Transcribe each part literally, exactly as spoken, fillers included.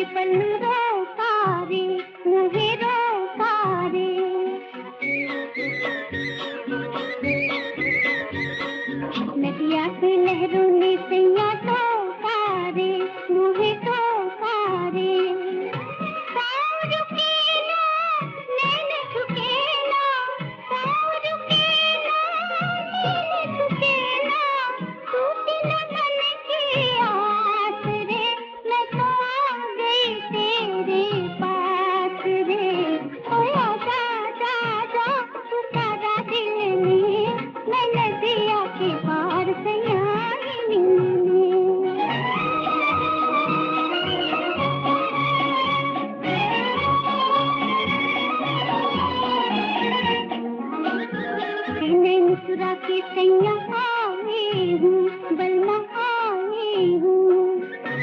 पल्लू रो सारे मुहे रो सारे नदिया की लहरों ने सैया तो सारे मुहे तो सारे पाँव रुके ना नैन झुके ना पाँव रुके ना नैन झुके ना टूटी न मन की आस रे मैं तो आ गई तेरे पास रे ओ आजा जा जा तू सारा दिल में मैं नदिया के पार सैया मुस्कुरा के सैया आए हूँ बलमा आए हूँ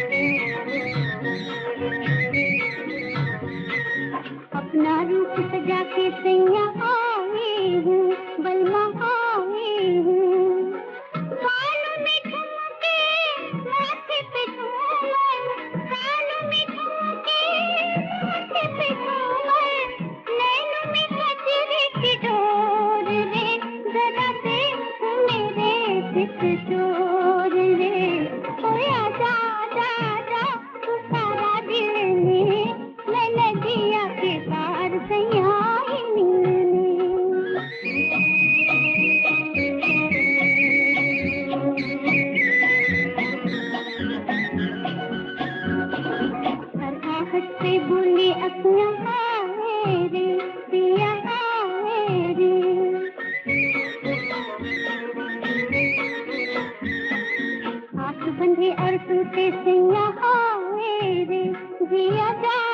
अपना रूप सजा के सैया आए हूँ बलमा आए हूँ कानों में झुमके माथे पे झूमर कानों में झुमके माथे पे झूमर नैनों में गजरे की डोर रे जरा देख मेरे सिख चोर रे ओ आजा जा जा तू सारा दिल में मैं नदिया के पार सैया से बोली अखियाँ आए रे पिया आए रे आँख बंधे और टूटे सैया आए रे जिया जा